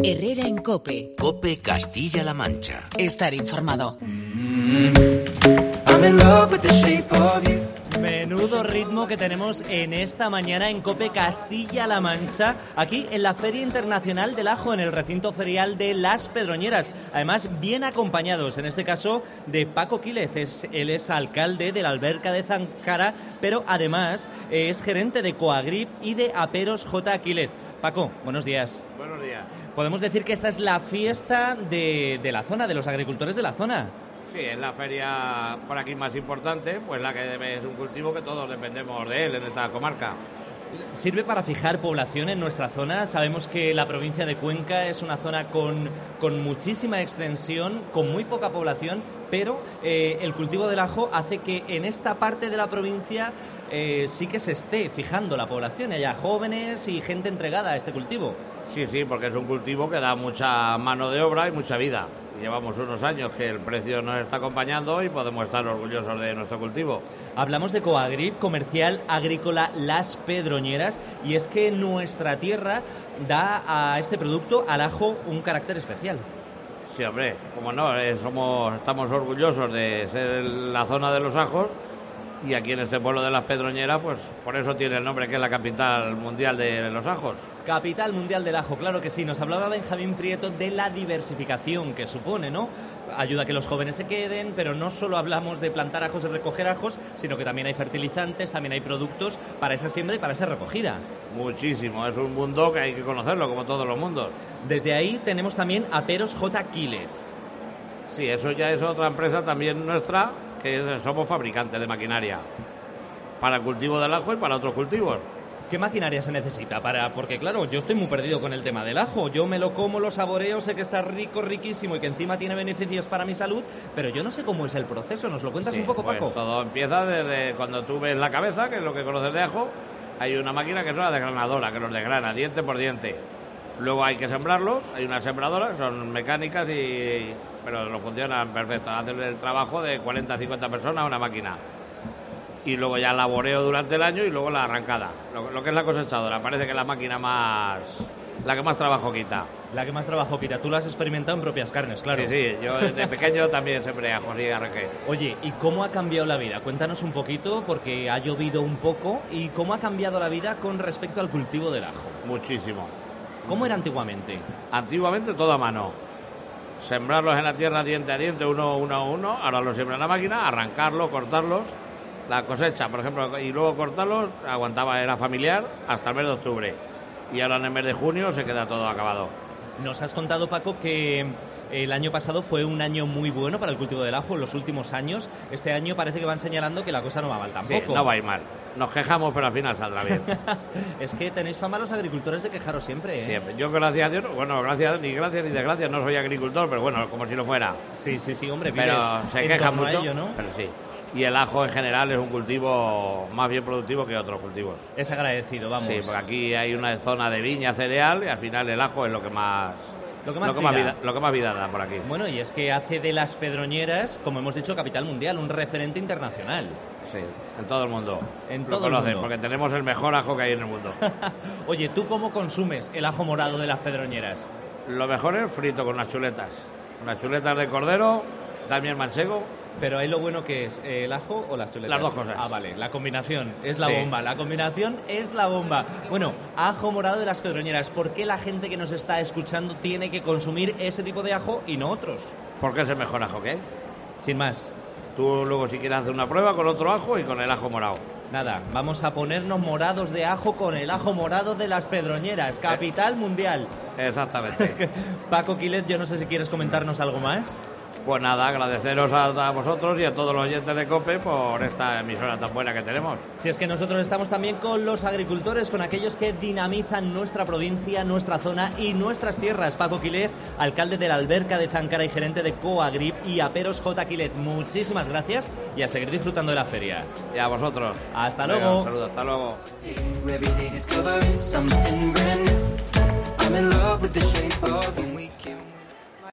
Herrera en COPE. COPE Castilla-La Mancha. Estar informado. Menudo ritmo que tenemos en esta mañana en COPE Castilla-La Mancha, aquí en la Feria Internacional del Ajo, en el recinto ferial de Las Pedroñeras. Además, bien acompañados, en este caso, de Paco Quílez. Él es alcalde de la Alberca de Záncara, pero además es gerente de Coagrip y de Aperos J. Quílez. Paco, buenos días. Buenos días. Podemos decir que esta es la fiesta de la zona, de los agricultores de la zona. Sí, es la feria por aquí más importante, pues la que es un cultivo que todos dependemos de él en esta comarca. Sirve para fijar población en nuestra zona. Sabemos que la provincia de Cuenca es una zona con muchísima extensión, con muy poca población, pero el cultivo del ajo hace que en esta parte de la provincia sí que se esté fijando la población, haya jóvenes y gente entregada a este cultivo. Sí, porque es un cultivo que da mucha mano de obra y mucha vida. Llevamos unos años que el precio nos está acompañando y podemos estar orgullosos de nuestro cultivo. Hablamos de Coagrip, Comercial Agrícola Las Pedroñeras, y es que nuestra tierra da a este producto, al ajo, un carácter especial. Sí, hombre, como no, estamos orgullosos de ser la zona de los ajos, y aquí en este pueblo de Las Pedroñeras, pues por eso tiene el nombre, que es la capital mundial de los ajos. Capital mundial del ajo, claro que sí. Nos hablaba Benjamín Prieto de la diversificación que supone, ¿no? Ayuda a que los jóvenes se queden, pero no solo hablamos de plantar ajos y recoger ajos, sino que también hay fertilizantes, también hay productos para esa siembra y para esa recogida. Muchísimo, es un mundo que hay que conocerlo, como todos los mundos. Desde ahí tenemos también Aperos J. Quílez. Sí, eso ya es otra empresa también nuestra, que somos fabricantes de maquinaria para el cultivo del ajo y para otros cultivos. ¿Qué maquinaria se necesita? Porque claro, yo estoy muy perdido con el tema del ajo. Yo me lo como, lo saboreo, sé que está rico, riquísimo y que encima tiene beneficios para mi salud, pero yo no sé cómo es el proceso. ¿Nos lo cuentas un poco, pues Paco? Todo empieza desde cuando tú ves la cabeza, que es lo que conoces de ajo. Hay una máquina que es una desgranadora, que los desgrana diente por diente. Luego hay que sembrarlos, hay una sembradora, que son mecánicas, pero lo funcionan perfecto. Hacen el trabajo de 40 a 50 personas a una máquina. Y luego ya laboreo durante el año y luego la arrancada. Lo que es la cosechadora, parece que es la máquina la que más trabajo quita. La que más trabajo quita. Tú lo has experimentado en propias carnes, claro. Sí, yo desde pequeño también sembré ajos y arranqué. Oye, ¿y cómo ha cambiado la vida? Cuéntanos un poquito, porque ha llovido un poco, y cómo ha cambiado la vida con respecto al cultivo del ajo. Muchísimo. ¿Cómo era antiguamente? Antiguamente todo a mano. Sembrarlos en la tierra diente a diente, uno a uno. Ahora los siembra en la máquina, arrancarlos, cortarlos. La cosecha, por ejemplo, y luego cortarlos, era familiar hasta el mes de octubre. Y ahora en el mes de junio se queda todo acabado. Nos has contado, Paco, que el año pasado fue un año muy bueno para el cultivo del ajo, en los últimos años. Este año parece que van señalando que la cosa no va mal tampoco. Sí, no va a ir mal. Nos quejamos, pero al final saldrá bien. Es que tenéis fama los agricultores de quejaros siempre, ¿eh? Siempre. Yo, gracias a Dios, ni gracias ni desgracias, no soy agricultor, pero bueno, como si lo fuera. Sí, hombre, pero se quejan mucho, ello, ¿no? Pero sí. Y el ajo en general es un cultivo más bien productivo que otros cultivos. Es agradecido, vamos. Sí, porque aquí hay una zona de viña, cereal, y al final el ajo es lo que más vida da por aquí. Bueno, y es que hace de Las Pedroñeras, como hemos dicho, capital mundial, un referente internacional. Sí, en todo el mundo. En todo el mundo. Porque tenemos el mejor ajo que hay en el mundo. Oye, ¿tú cómo consumes el ajo morado de Las Pedroñeras? Lo mejor es frito con unas chuletas. Unas chuletas de cordero, también manchego. Pero ahí lo bueno que es, ¿el ajo o las chuletas? Las dos cosas. Ah, vale, la combinación es la bomba. La combinación es la bomba. Bueno, ajo morado de Las Pedroñeras. ¿Por qué la gente que nos está escuchando tiene que consumir ese tipo de ajo y no otros? Porque es el mejor ajo que hay. Sin más. Tú luego si quieres hacer una prueba con otro ajo y con el ajo morado. Nada, vamos a ponernos morados de ajo con el ajo morado de Las Pedroñeras, capital mundial. Exactamente. Paco Quílez, yo no sé si quieres comentarnos algo más. Pues nada, agradeceros a vosotros y a todos los oyentes de COPE por esta emisora tan buena que tenemos. Si es que nosotros estamos también con los agricultores, con aquellos que dinamizan nuestra provincia, nuestra zona y nuestras tierras. Paco Quílez, alcalde de la Alberca de Záncara y gerente de Coagrip, y Aperos J. Quílez, muchísimas gracias y a seguir disfrutando de la feria. Y a vosotros. Hasta luego. Un saludo, hasta luego.